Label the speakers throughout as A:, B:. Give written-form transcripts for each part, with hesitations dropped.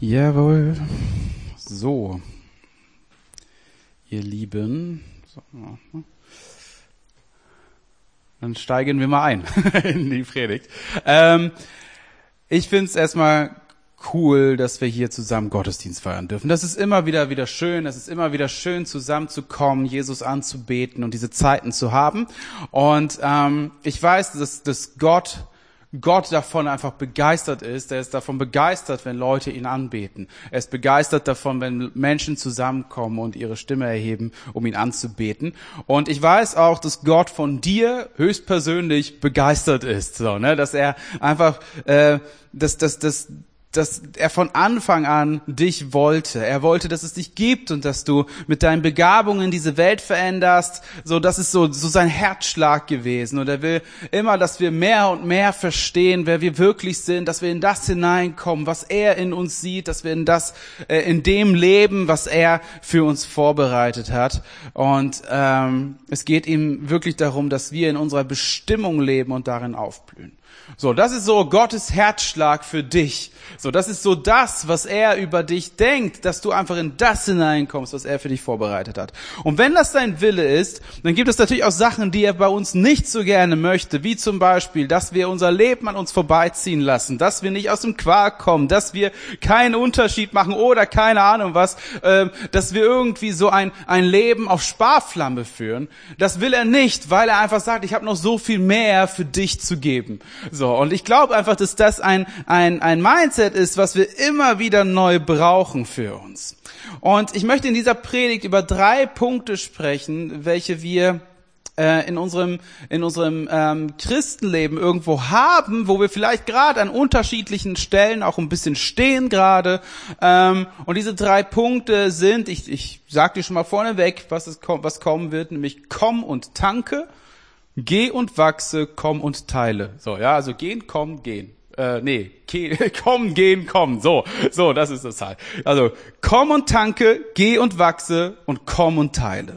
A: Jawohl. So, ihr Lieben, dann steigen wir mal ein in die Predigt. Ich finde es erstmal cool, dass wir hier zusammen Gottesdienst feiern dürfen. Das ist immer wieder schön. Es ist immer wieder schön, zusammenzukommen, Jesus anzubeten und diese Zeiten zu haben. Und ich weiß, dass Gott davon einfach begeistert ist. Er ist davon begeistert, wenn Leute ihn anbeten. Er ist begeistert davon, wenn Menschen zusammenkommen und ihre Stimme erheben, um ihn anzubeten. Und ich weiß auch, dass Gott von dir höchstpersönlich begeistert ist, so, ne, dass er einfach, dass er von Anfang an dich wollte. Er wollte, dass es dich gibt und dass du mit deinen Begabungen diese Welt veränderst. So, das ist so sein Herzschlag gewesen. Und er will immer, dass wir mehr und mehr verstehen, wer wir wirklich sind, dass wir in das hineinkommen, was er in uns sieht, dass wir in dem leben, was er für uns vorbereitet hat. Und es geht ihm wirklich darum, dass wir in unserer Bestimmung leben und darin aufblühen. So, das ist so Gottes Herzschlag für dich. So, das ist so das, was er über dich denkt, dass du einfach in das hineinkommst, was er für dich vorbereitet hat. Und wenn das dein Wille ist, dann gibt es natürlich auch Sachen, die er bei uns nicht so gerne möchte, wie zum Beispiel, dass wir unser Leben an uns vorbeiziehen lassen, dass wir nicht aus dem Quark kommen, dass wir keinen Unterschied machen oder keine Ahnung was, dass wir irgendwie so ein Leben auf Sparflamme führen. Das will er nicht, weil er einfach sagt, ich habe noch so viel mehr für dich zu geben. So, und ich glaube einfach, dass das ein Mindset ist, was wir immer wieder neu brauchen für uns. Und ich möchte in dieser Predigt über 3 Punkte sprechen, welche wir in unserem Christenleben irgendwo haben, wo wir vielleicht gerade an unterschiedlichen Stellen auch ein bisschen stehen gerade. Und diese 3 Punkte sind, ich sag dir schon mal vorneweg, was kommen wird, nämlich komm und tanke, geh und wachse, komm und teile. So, ja, also gehen, kommen, gehen. Kommen, gehen, kommen. So, das ist das halt. Also, komm und tanke, geh und wachse und komm und teile.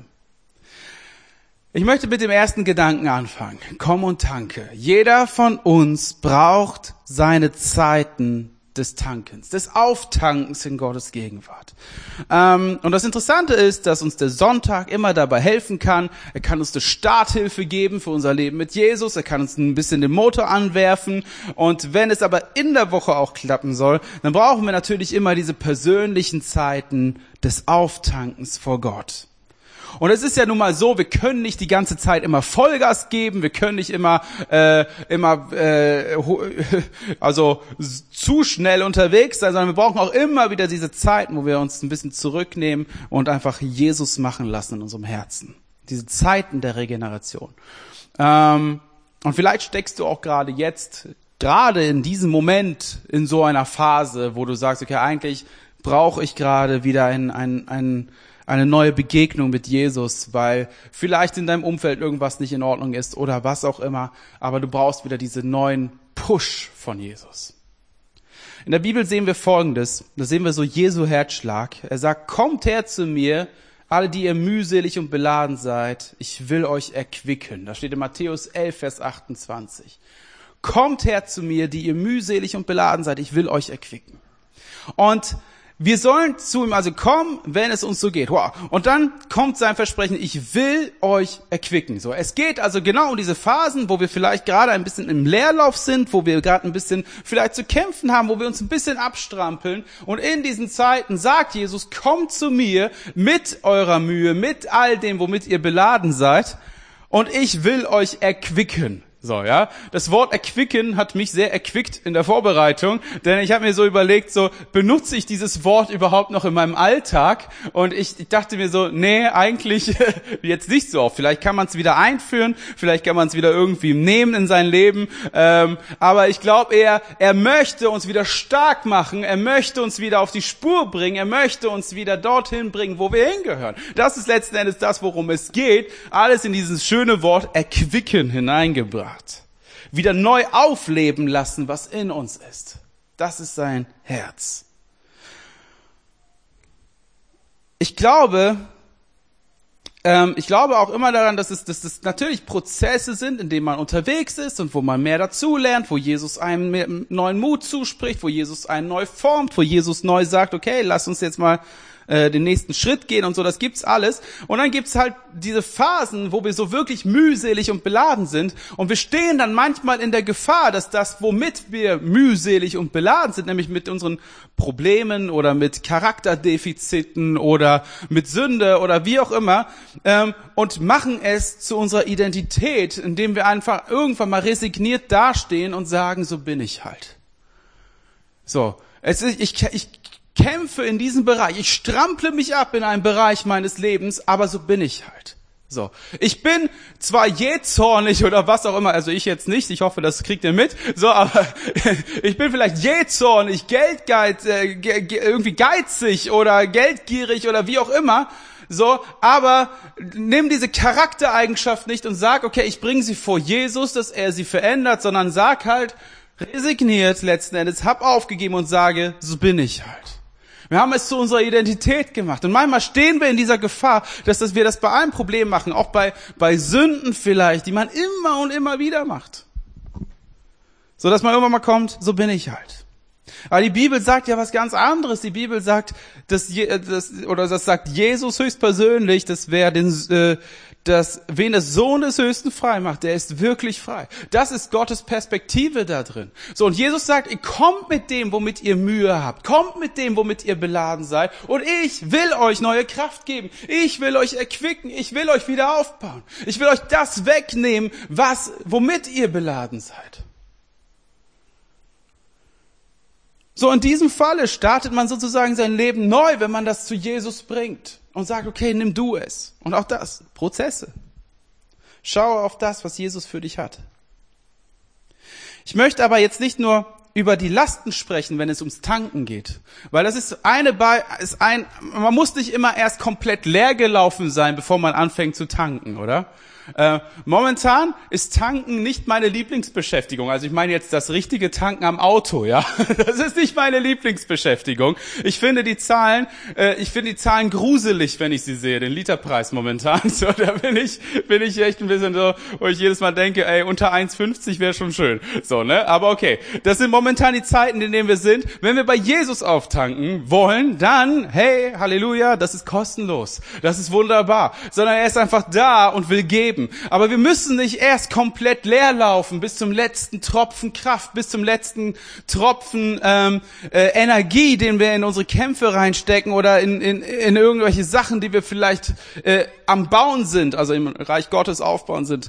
A: Ich möchte mit dem ersten Gedanken anfangen. Komm und tanke. Jeder von uns braucht seine Zeiten des Tankens, des Auftankens in Gottes Gegenwart. Und das Interessante ist, dass uns der Sonntag immer dabei helfen kann. Er kann uns eine Starthilfe geben für unser Leben mit Jesus. Er kann uns ein bisschen den Motor anwerfen. Und wenn es aber in der Woche auch klappen soll, dann brauchen wir natürlich immer diese persönlichen Zeiten des Auftankens vor Gott. Und es ist ja nun mal so, wir können nicht die ganze Zeit immer Vollgas geben, wir können nicht immer zu schnell unterwegs sein, sondern wir brauchen auch immer wieder diese Zeiten, wo wir uns ein bisschen zurücknehmen und einfach Jesus machen lassen in unserem Herzen. Diese Zeiten der Regeneration. Und vielleicht steckst du auch gerade in diesem Moment in so einer Phase, wo du sagst, okay, eigentlich brauche ich gerade wieder eine neue Begegnung mit Jesus, weil vielleicht in deinem Umfeld irgendwas nicht in Ordnung ist oder was auch immer, aber du brauchst wieder diesen neuen Push von Jesus. In der Bibel sehen wir Folgendes, da sehen wir so Jesu Herzschlag. Er sagt, kommt her zu mir, alle, die ihr mühselig und beladen seid, ich will euch erquicken. Das steht in Matthäus 11, Vers 28. Kommt her zu mir, die ihr mühselig und beladen seid, ich will euch erquicken. Und wir sollen zu ihm also kommen, wenn es uns so geht. Wow. Und dann kommt sein Versprechen, ich will euch erquicken. So, es geht also genau um diese Phasen, wo wir vielleicht gerade ein bisschen im Leerlauf sind, wo wir gerade ein bisschen vielleicht zu kämpfen haben, wo wir uns ein bisschen abstrampeln. Und in diesen Zeiten sagt Jesus, kommt zu mir mit eurer Mühe, mit all dem, womit ihr beladen seid. Und ich will euch erquicken. So, ja. Das Wort erquicken hat mich sehr erquickt in der Vorbereitung, denn ich habe mir so überlegt, so, benutze ich dieses Wort überhaupt noch in meinem Alltag? Und ich dachte mir so, nee, eigentlich jetzt nicht so oft. Vielleicht kann man es wieder einführen, vielleicht kann man es wieder irgendwie nehmen in sein Leben, aber ich glaube er möchte uns wieder stark machen, er möchte uns wieder auf die Spur bringen, er möchte uns wieder dorthin bringen, wo wir hingehören. Das ist letzten Endes das, worum es geht, alles in dieses schöne Wort erquicken hineingebracht. Wieder neu aufleben lassen, was in uns ist. Das ist sein Herz. Ich glaube, ich glaube auch immer daran, dass es natürlich Prozesse sind, in denen man unterwegs ist und wo man mehr dazulernt, wo Jesus einem neuen Mut zuspricht, wo Jesus einen neu formt, wo Jesus neu sagt, okay, lass uns jetzt mal den nächsten Schritt gehen und so, das gibt's alles. Und dann gibt's halt diese Phasen, wo wir so wirklich mühselig und beladen sind und wir stehen dann manchmal in der Gefahr, dass das, womit wir mühselig und beladen sind, nämlich mit unseren Problemen oder mit Charakterdefiziten oder mit Sünde oder wie auch immer, und machen es zu unserer Identität, indem wir einfach irgendwann mal resigniert dastehen und sagen, so bin ich halt. So, ich kämpfe in diesem Bereich, ich strample mich ab in einem Bereich meines Lebens, aber so bin ich halt. So, ich bin zwar jähzornig oder was auch immer, also ich jetzt nicht, ich hoffe, das kriegt ihr mit, so, aber ich bin vielleicht jähzornig, irgendwie geizig oder geldgierig oder wie auch immer, so, aber nimm diese Charaktereigenschaft nicht und sag, okay, ich bringe sie vor Jesus, dass er sie verändert, sondern sag halt, resigniert letzten Endes, hab aufgegeben und sage, so bin ich halt. Wir haben es zu unserer Identität gemacht. Und manchmal stehen wir in dieser Gefahr, dass wir das bei allen Problemen machen, auch bei Sünden vielleicht, die man immer und immer wieder macht. So dass man irgendwann mal kommt, so bin ich halt. Aber die Bibel sagt ja was ganz anderes. Die Bibel sagt, das sagt Jesus höchstpersönlich, dass wen der Sohn des Höchsten frei macht, der ist wirklich frei. Das ist Gottes Perspektive da drin. So, und Jesus sagt, ihr kommt mit dem, womit ihr Mühe habt. Kommt mit dem, womit ihr beladen seid. Und ich will euch neue Kraft geben. Ich will euch erquicken. Ich will euch wieder aufbauen. Ich will euch das wegnehmen, womit ihr beladen seid. So, in diesem Falle startet man sozusagen sein Leben neu, wenn man das zu Jesus bringt und sagt, okay, nimm du es. Und auch das, Prozesse. Schau auf das, was Jesus für dich hat. Ich möchte aber jetzt nicht nur über die Lasten sprechen, wenn es ums Tanken geht. Weil das ist man muss nicht immer erst komplett leer gelaufen sein, bevor man anfängt zu tanken, oder? Momentan ist Tanken nicht meine Lieblingsbeschäftigung. Also ich meine jetzt das richtige Tanken am Auto, ja. Das ist nicht meine Lieblingsbeschäftigung. Ich finde die Zahlen gruselig, wenn ich sie sehe, den Literpreis momentan. So, da bin ich echt ein bisschen so, wo ich jedes Mal denke, unter 1,50 wäre schon schön. So, ne? Aber okay. Das sind momentan die Zeiten, in denen wir sind. Wenn wir bei Jesus auftanken wollen, dann, hey, Halleluja, das ist kostenlos. Das ist wunderbar. Sondern er ist einfach da und will geben. Aber wir müssen nicht erst komplett leer laufen, bis zum letzten Tropfen Kraft, bis zum letzten Tropfen Energie, den wir in unsere Kämpfe reinstecken oder in irgendwelche Sachen, die wir vielleicht am Bauen sind, also im Reich Gottes aufbauen sind.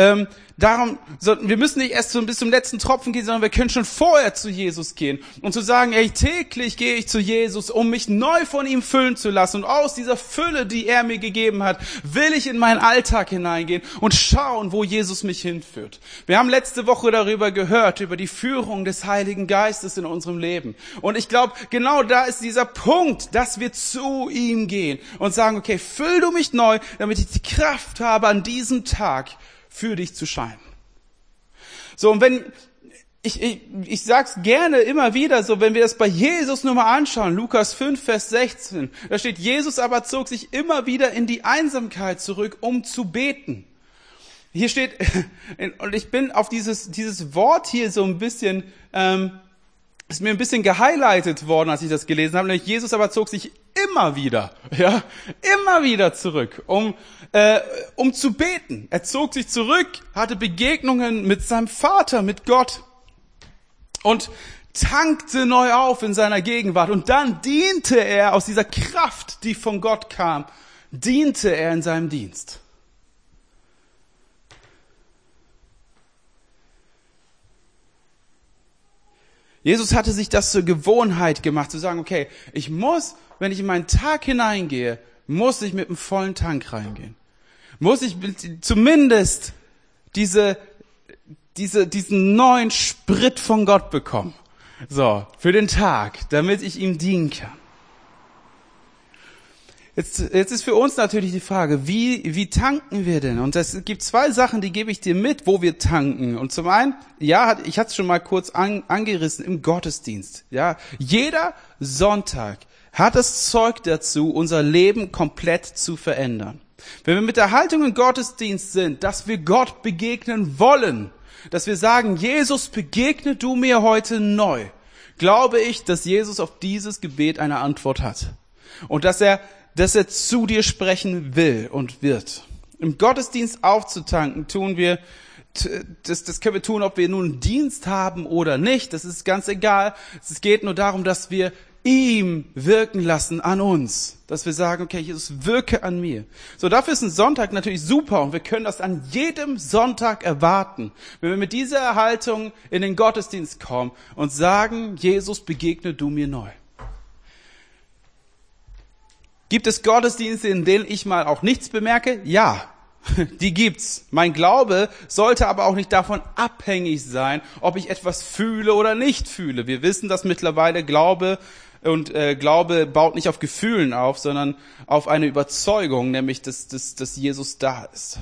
A: Wir müssen nicht erst bis zum letzten Tropfen gehen, sondern wir können schon vorher zu Jesus gehen und zu sagen, täglich gehe ich zu Jesus, um mich neu von ihm füllen zu lassen. Und aus dieser Fülle, die er mir gegeben hat, will ich in meinen Alltag hineingehen und schauen, wo Jesus mich hinführt. Wir haben letzte Woche darüber gehört, über die Führung des Heiligen Geistes in unserem Leben. Und ich glaube, genau da ist dieser Punkt, dass wir zu ihm gehen und sagen, okay, füll du mich neu, damit ich die Kraft habe, an diesem Tag für dich zu scheinen. So, und wenn ich sag's gerne immer wieder so, wenn wir das bei Jesus nur mal anschauen, Lukas 5, Vers 16, da steht, Jesus aber zog sich immer wieder in die Einsamkeit zurück, um zu beten. Hier steht, und ich bin auf dieses Wort hier so ein bisschen, ist mir ein bisschen gehighlightet worden, als ich das gelesen habe, nämlich Jesus aber zog sich immer wieder zurück, um zu beten. Er zog sich zurück, hatte Begegnungen mit seinem Vater, mit Gott und tankte neu auf in seiner Gegenwart. Und dann diente er aus dieser Kraft, die von Gott kam, diente er in seinem Dienst. Jesus hatte sich das zur Gewohnheit gemacht, zu sagen, okay, wenn ich in meinen Tag hineingehe, muss ich mit einem vollen Tank reingehen. Muss ich zumindest diesen neuen Sprit von Gott bekommen. So, für den Tag, damit ich ihm dienen kann. Jetzt ist für uns natürlich die Frage, wie tanken wir denn? Und es gibt zwei Sachen, die gebe ich dir mit, wo wir tanken. Und zum einen, ja, ich hatte es schon mal kurz angerissen, im Gottesdienst. Ja, jeder Sonntag hat das Zeug dazu, unser Leben komplett zu verändern. Wenn wir mit der Haltung im Gottesdienst sind, dass wir Gott begegnen wollen, dass wir sagen, Jesus, begegne du mir heute neu, glaube ich, dass Jesus auf dieses Gebet eine Antwort hat. Und dass er zu dir sprechen will und wird. Im Gottesdienst aufzutanken tun wir, das können wir tun, ob wir nun einen Dienst haben oder nicht, das ist ganz egal. Es geht nur darum, dass wir ihm wirken lassen an uns. Dass wir sagen, okay, Jesus, wirke an mir. So, dafür ist ein Sonntag natürlich super und wir können das an jedem Sonntag erwarten. Wenn wir mit dieser Haltung in den Gottesdienst kommen und sagen, Jesus, begegne du mir neu. Gibt es Gottesdienste, in denen ich mal auch nichts bemerke? Ja, die gibt's. Mein Glaube sollte aber auch nicht davon abhängig sein, ob ich etwas fühle oder nicht fühle. Wir wissen, dass mittlerweile Glaube baut nicht auf Gefühlen auf, sondern auf eine Überzeugung, nämlich dass Jesus da ist.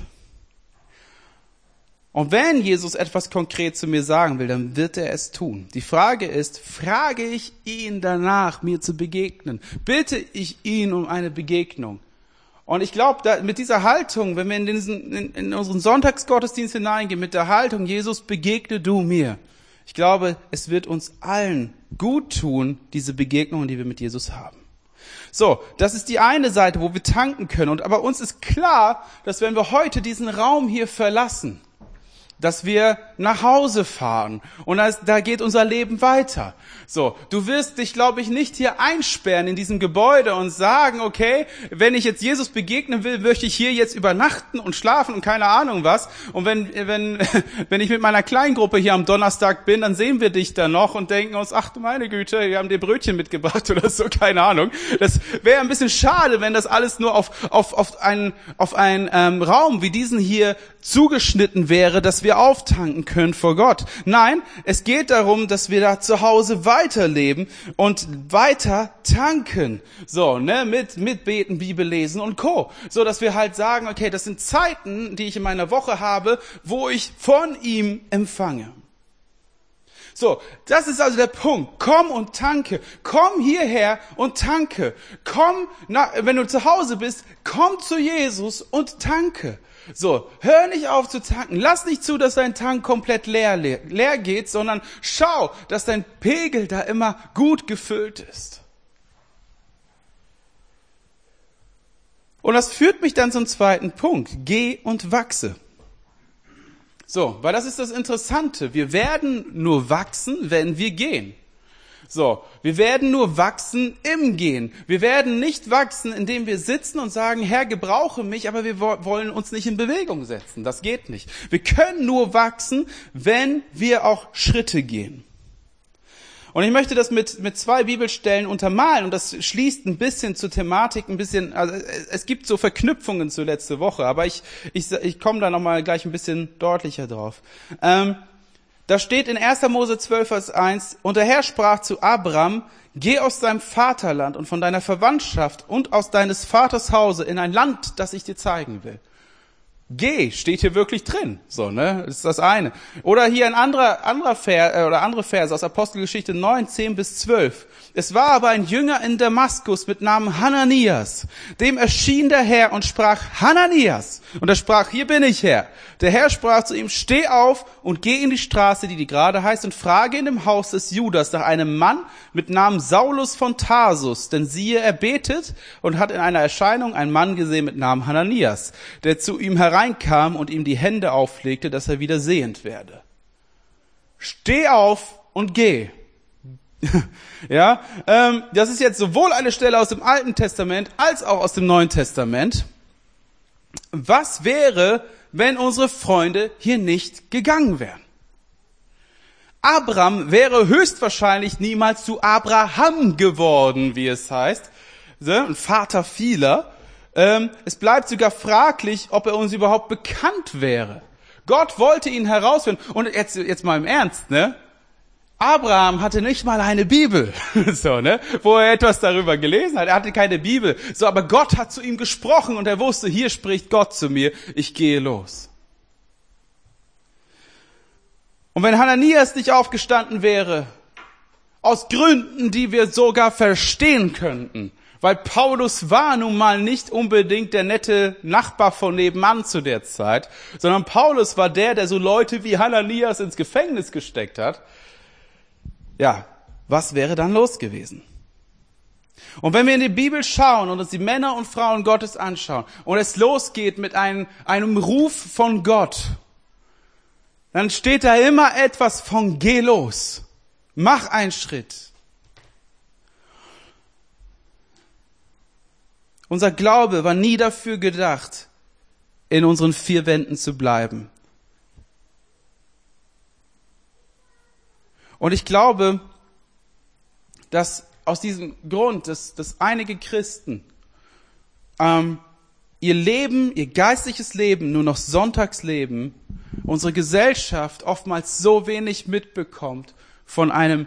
A: Und wenn Jesus etwas konkret zu mir sagen will, dann wird er es tun. Die Frage ist, frage ich ihn danach, mir zu begegnen? Bitte ich ihn um eine Begegnung? Und ich glaube, mit dieser Haltung, wenn wir in unseren Sonntagsgottesdienst hineingehen, mit der Haltung, Jesus, begegne du mir. Ich glaube, es wird uns allen gut tun, diese Begegnungen, die wir mit Jesus haben. So, das ist die eine Seite, wo wir tanken können. Aber uns ist klar, dass wenn wir heute diesen Raum hier verlassen, dass wir nach Hause fahren und da geht unser Leben weiter. So, du wirst dich, glaube ich, nicht hier einsperren in diesem Gebäude und sagen, okay, wenn ich jetzt Jesus begegnen will, möchte ich hier jetzt übernachten und schlafen und keine Ahnung was. Und wenn ich mit meiner Kleingruppe hier am Donnerstag bin, dann sehen wir dich da noch und denken uns, ach du meine Güte, wir haben dir Brötchen mitgebracht oder so, keine Ahnung. Das wäre ein bisschen schade, wenn das alles nur auf einen Raum wie diesen hier zugeschnitten wäre, dass wir auftanken können vor Gott. Nein, es geht darum, dass wir da zu Hause weiterleben und weiter tanken. So, mit Beten, Bibel lesen und Co. So, dass wir halt sagen, okay, das sind Zeiten, die ich in meiner Woche habe, wo ich von ihm empfange. So, das ist also der Punkt. Komm und tanke. Komm hierher und tanke. Wenn du zu Hause bist, komm zu Jesus und tanke. So, hör nicht auf zu tanken. Lass nicht zu, dass dein Tank komplett leer geht, sondern schau, dass dein Pegel da immer gut gefüllt ist. Und das führt mich dann zum zweiten Punkt. Geh und wachse. So, weil das ist das Interessante. Wir werden nur wachsen, wenn wir gehen. So, wir werden nur wachsen im Gehen. Wir werden nicht wachsen, indem wir sitzen und sagen, Herr, gebrauche mich, aber wir wollen uns nicht in Bewegung setzen. Das geht nicht. Wir können nur wachsen, wenn wir auch Schritte gehen. Und ich möchte das mit 2 Bibelstellen untermalen und das schließt ein bisschen zur Thematik, also es gibt so Verknüpfungen zur letzte Woche, aber ich komme da nochmal gleich ein bisschen deutlicher drauf. Da steht in 1. Mose 12, Vers 1, und der Herr sprach zu Abram, geh aus deinem Vaterland und von deiner Verwandtschaft und aus deines Vaters Hause in ein Land, das ich dir zeigen will. Geh, steht hier wirklich drin. So, ne? Das ist das eine. Oder hier ein andere Verse aus Apostelgeschichte 9, 10 bis 12. Es war aber ein Jünger in Damaskus mit Namen Hananias. Dem erschien der Herr und sprach, Hananias. Und er sprach, hier bin ich, Herr. Der Herr sprach zu ihm, steh auf und geh in die Straße, die gerade heißt, und frage in dem Haus des Judas nach einem Mann mit Namen Saulus von Tarsus. Denn siehe, er betet und hat in einer Erscheinung einen Mann gesehen mit Namen Hananias, der zu ihm hereinkam und ihm die Hände auflegte, dass er wieder sehend werde. Steh auf und geh. Ja, das ist jetzt sowohl eine Stelle aus dem Alten Testament als auch aus dem Neuen Testament. Was wäre, wenn unsere Freunde hier nicht gegangen wären? Abraham wäre höchstwahrscheinlich niemals zu Abraham geworden, wie es heißt, ein Vater vieler. Es bleibt sogar fraglich, ob er uns überhaupt bekannt wäre. Gott wollte ihn herausfinden. Und jetzt mal im Ernst, ne? Abraham hatte nicht mal eine Bibel, so, ne, wo er etwas darüber gelesen hat. Er hatte keine Bibel. So, aber Gott hat zu ihm gesprochen und er wusste, hier spricht Gott zu mir. Ich gehe los. Und wenn Hananias nicht aufgestanden wäre, aus Gründen, die wir sogar verstehen könnten, Weil Paulus war nun mal nicht unbedingt der nette Nachbar von nebenan zu der Zeit, sondern Paulus war der so Leute wie Hananias ins Gefängnis gesteckt hat. Ja, was wäre dann los gewesen? Und wenn wir in die Bibel schauen und uns die Männer und Frauen Gottes anschauen und es losgeht mit einem Ruf von Gott, dann steht da immer etwas von geh los, mach einen Schritt. Unser Glaube war nie dafür gedacht, in unseren vier Wänden zu bleiben. Und ich glaube, dass aus diesem Grund, dass einige Christen ihr Leben, ihr geistliches Leben nur noch sonntags leben, unsere Gesellschaft oftmals so wenig mitbekommt von einem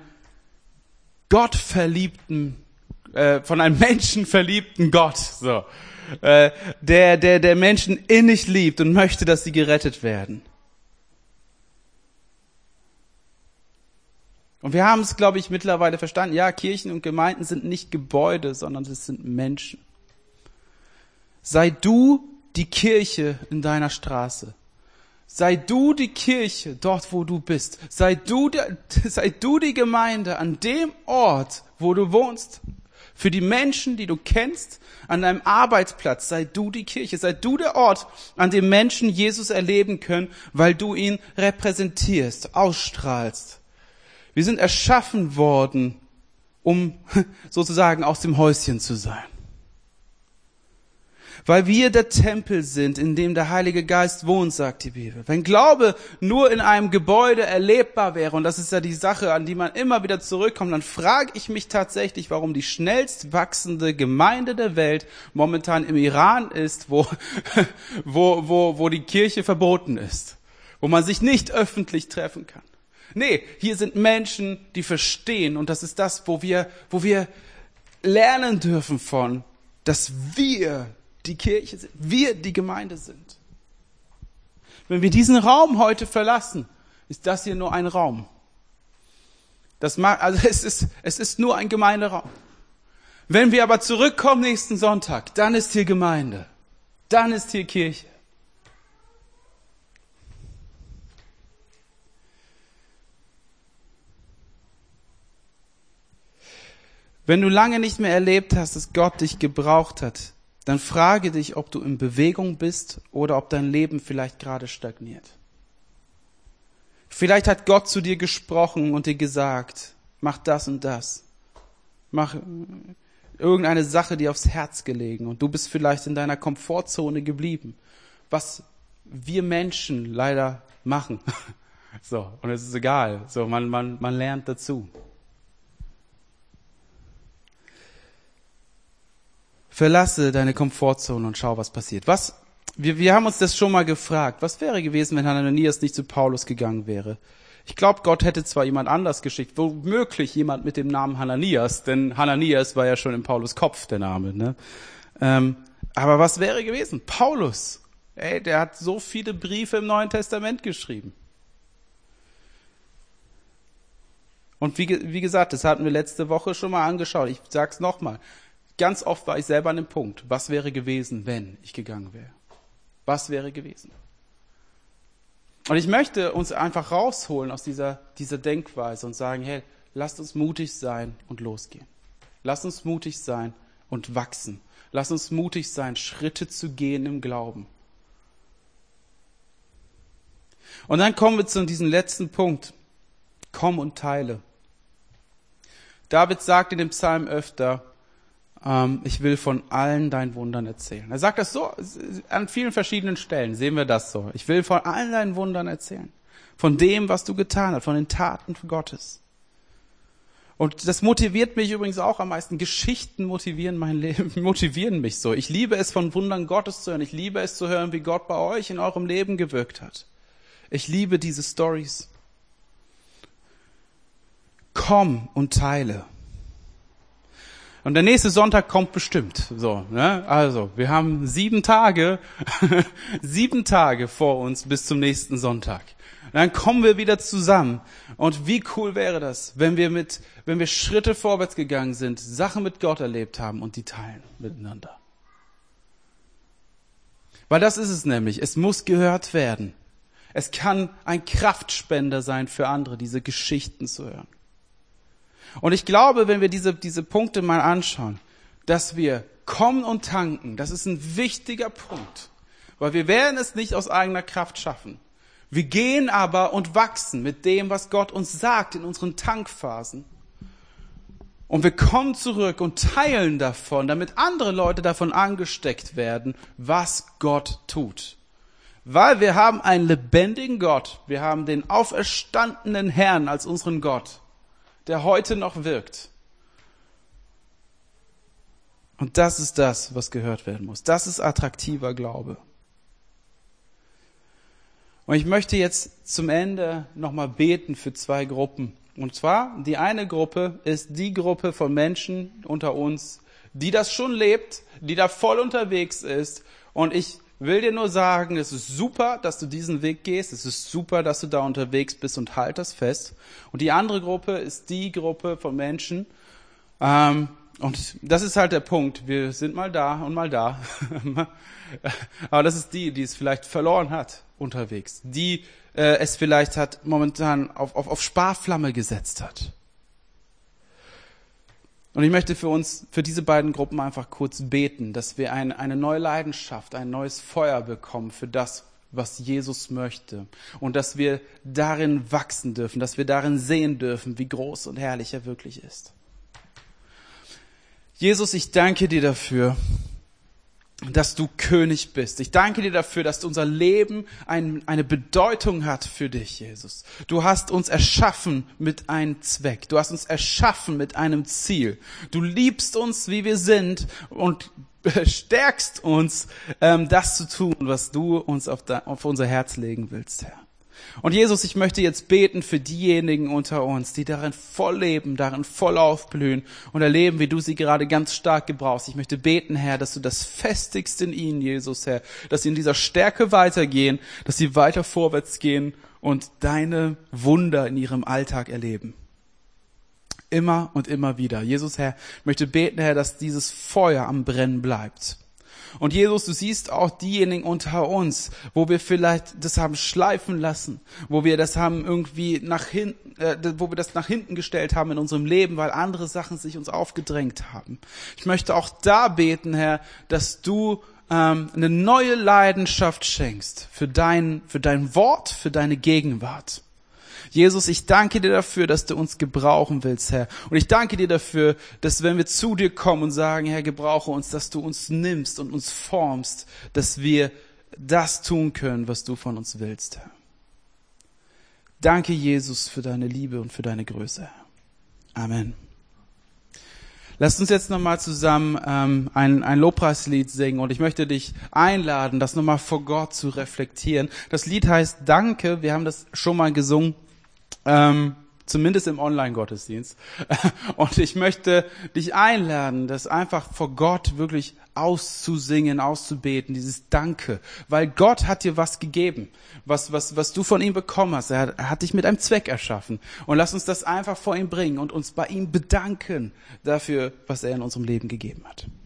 A: von einem menschenverliebten Gott, so, der Menschen innig liebt und möchte, dass sie gerettet werden. Und wir haben es, glaube ich, mittlerweile verstanden. Ja, Kirchen und Gemeinden sind nicht Gebäude, sondern es sind Menschen. Sei du die Kirche in deiner Straße. Sei du die Kirche dort, wo du bist. Sei du die Gemeinde an dem Ort, wo du wohnst. Für die Menschen, die du kennst, an deinem Arbeitsplatz, sei du die Kirche, sei du der Ort, an dem Menschen Jesus erleben können, weil du ihn repräsentierst, ausstrahlst. Wir sind erschaffen worden, um sozusagen aus dem Häuschen zu sein. Weil wir der Tempel sind, in dem der Heilige Geist wohnt, sagt die Bibel. Wenn Glaube nur in einem Gebäude erlebbar wäre, und das ist ja die Sache, an die man immer wieder zurückkommt, dann frage ich mich tatsächlich, warum die schnellst wachsende Gemeinde der Welt momentan im Iran ist, wo die Kirche verboten ist, wo man sich nicht öffentlich treffen kann. Nee, hier sind Menschen, die verstehen, und das ist das, wo wir lernen dürfen von, dass wir die Kirche sind, wir die Gemeinde sind. Wenn wir diesen Raum heute verlassen, ist das hier nur ein Raum. Es ist nur ein Gemeinderaum. Wenn wir aber zurückkommen nächsten Sonntag, dann ist hier Gemeinde, dann ist hier Kirche. Wenn du lange nicht mehr erlebt hast, dass Gott dich gebraucht hat, dann frage dich, ob du in Bewegung bist oder ob dein Leben vielleicht gerade stagniert. Vielleicht hat Gott zu dir gesprochen und dir gesagt, mach das und das. Mach irgendeine Sache dir aufs Herz gelegen und du bist vielleicht in deiner Komfortzone geblieben. Was wir Menschen leider machen. So, und es ist egal. So, man lernt dazu. Verlasse deine Komfortzone und schau, was passiert. Wir haben uns das schon mal gefragt. Was wäre gewesen, wenn Hananias nicht zu Paulus gegangen wäre? Ich glaube, Gott hätte zwar jemand anders geschickt, womöglich jemand mit dem Namen Hananias, denn Hananias war ja schon in Paulus Kopf der Name. Ne? Aber was wäre gewesen? Paulus, der hat so viele Briefe im Neuen Testament geschrieben. Und wie gesagt, das hatten wir letzte Woche schon mal angeschaut. Ich sag's nochmal. Ganz oft war ich selber an dem Punkt, was wäre gewesen, wenn ich gegangen wäre? Was wäre gewesen? Und ich möchte uns einfach rausholen aus dieser Denkweise und sagen, hey, lasst uns mutig sein und losgehen. Lasst uns mutig sein und wachsen. Lasst uns mutig sein, Schritte zu gehen im Glauben. Und dann kommen wir zu diesem letzten Punkt. Komm und teile. David sagt in dem Psalm öfter, ich will von allen deinen Wundern erzählen. Er sagt das so, an vielen verschiedenen Stellen sehen wir das so. Ich will von allen deinen Wundern erzählen. Von dem, was du getan hast, von den Taten Gottes. Und das motiviert mich übrigens auch am meisten. Geschichten motivieren mein Leben, motivieren mich so. Ich liebe es, von Wundern Gottes zu hören. Ich liebe es zu hören, wie Gott bei euch in eurem Leben gewirkt hat. Ich liebe diese Stories. Komm und teile. Und der nächste Sonntag kommt bestimmt. So, ne? Also, wir haben 7 Tage vor uns bis zum nächsten Sonntag. Und dann kommen wir wieder zusammen. Und wie cool wäre das, wenn wir Schritte vorwärts gegangen sind, Sachen mit Gott erlebt haben und die teilen miteinander. Weil das ist es nämlich. Es muss gehört werden. Es kann ein Kraftspender sein für andere, diese Geschichten zu hören. Und ich glaube, wenn wir diese Punkte mal anschauen, dass wir kommen und tanken, das ist ein wichtiger Punkt. Weil wir werden es nicht aus eigener Kraft schaffen. Wir gehen aber und wachsen mit dem, was Gott uns sagt in unseren Tankphasen. Und wir kommen zurück und teilen davon, damit andere Leute davon angesteckt werden, was Gott tut. Weil wir haben einen lebendigen Gott. Wir haben den auferstandenen Herrn als unseren Gott, der heute noch wirkt. Und das ist das, was gehört werden muss. Das ist attraktiver Glaube. Und ich möchte jetzt zum Ende nochmal beten für 2 Gruppen. Und zwar, die eine Gruppe ist die Gruppe von Menschen unter uns, die das schon lebt, die da voll unterwegs ist. Und ich will dir nur sagen, es ist super, dass du diesen Weg gehst. Es ist super, dass du da unterwegs bist und halt das fest. Und die andere Gruppe ist die Gruppe von Menschen, und das ist halt der Punkt. Wir sind mal da und mal da. Aber das ist die es vielleicht verloren hat unterwegs. Die es vielleicht hat momentan auf Sparflamme gesetzt hat. Und ich möchte für diese beiden Gruppen einfach kurz beten, dass wir eine neue Leidenschaft, ein neues Feuer bekommen für das, was Jesus möchte. Und dass wir darin wachsen dürfen, dass wir darin sehen dürfen, wie groß und herrlich er wirklich ist. Jesus, ich danke dir dafür, dass du König bist. Ich danke dir dafür, dass unser Leben eine Bedeutung hat für dich, Jesus. Du hast uns erschaffen mit einem Zweck. Du hast uns erschaffen mit einem Ziel. Du liebst uns, wie wir sind und stärkst uns, das zu tun, was du uns auf unser Herz legen willst, Herr. Und Jesus, ich möchte jetzt beten für diejenigen unter uns, die darin voll leben, darin voll aufblühen und erleben, wie du sie gerade ganz stark gebrauchst. Ich möchte beten, Herr, dass du das festigst in ihnen, Jesus, Herr, dass sie in dieser Stärke weitergehen, dass sie weiter vorwärts gehen und deine Wunder in ihrem Alltag erleben. Immer und immer wieder. Jesus, Herr, ich möchte beten, Herr, dass dieses Feuer am Brennen bleibt. Und Jesus, du siehst auch diejenigen unter uns, wo wir vielleicht das haben schleifen lassen, wo wir das haben irgendwie wo wir das nach hinten gestellt haben in unserem Leben, weil andere Sachen sich uns aufgedrängt haben. Ich möchte auch da beten, Herr, dass du eine neue Leidenschaft schenkst für dein Wort, für deine Gegenwart. Jesus, ich danke dir dafür, dass du uns gebrauchen willst, Herr. Und ich danke dir dafür, dass wenn wir zu dir kommen und sagen, Herr, gebrauche uns, dass du uns nimmst und uns formst, dass wir das tun können, was du von uns willst, Herr. Danke, Jesus, für deine Liebe und für deine Größe, Herr. Amen. Lasst uns jetzt nochmal zusammen ein Lobpreislied singen und ich möchte dich einladen, das nochmal vor Gott zu reflektieren. Das Lied heißt Danke, wir haben das schon mal gesungen. Zumindest im Online-Gottesdienst. Und ich möchte dich einladen, das einfach vor Gott wirklich auszusingen, auszubeten, dieses Danke. Weil Gott hat dir was gegeben, was du von ihm bekommen hast. Er hat dich mit einem Zweck erschaffen. Und lass uns das einfach vor ihm bringen und uns bei ihm bedanken dafür, was er in unserem Leben gegeben hat.